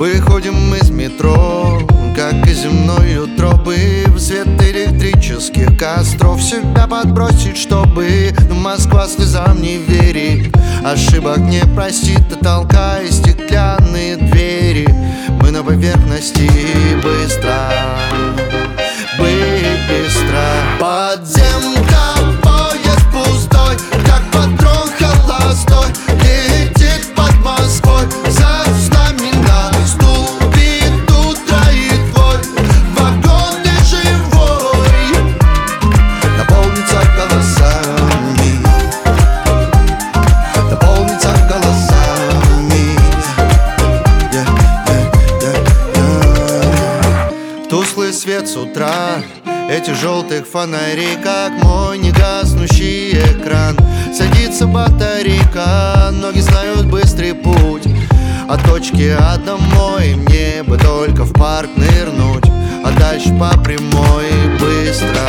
Выходим из метро, как из земной утробы, в свет электрических костров себя подбросить, чтобы Москва слезам не верит, ошибок не простит, и толкая стеклянные двери, мы на поверхности быстро, быстро. Подземка, поезд пустой, как патрон холостой, летит под Москвой, за знамена ступит утро и твой вагон неживой наполнится голосами, наполнится голосами. Тусклый свет с утра этих желтых фонарей, как мой негаснущий экран. Садится батарейка, ноги знают быстрый путь от точки А домой. Мне бы только в парк нырнуть, а дальше по прямой быстро,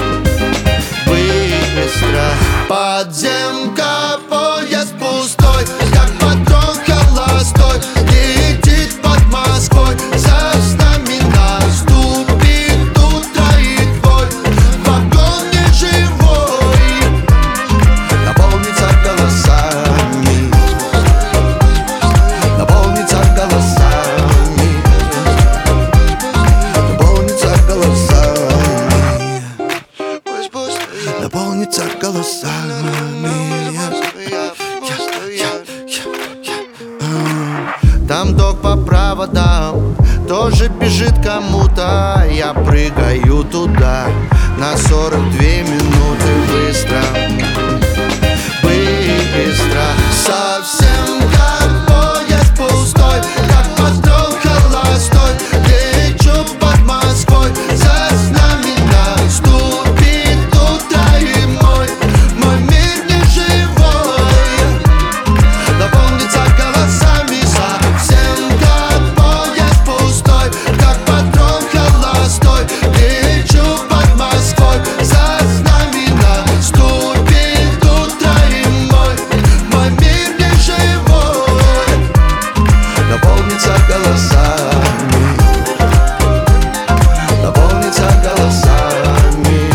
быстро. Подземка, поезд пустой, как патрон холостой, летит под Москвой, за знамена ступит утро и твой вагон неживой наполнится голосами, наполнится голосами, наполнится голосами, наполнится голосами. Там док по проводам тоже бежит кому-то. Я прыгаю туда на 42 минуты быстро, быстро. Совсем как поезд пустой, как патрон холостой, лечу под Москвой, за знамена ступит утро и мой мир неживой наполнится голосами. Совсем как поезд пустой, как патрон холостой, лечу под Москвой, за знамена ступит утро и мой мир неживой наполнится голосами, наполнится голосами,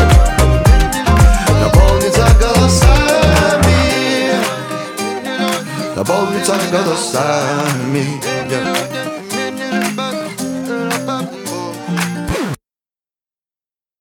наполнится голосами, наполнится голосами.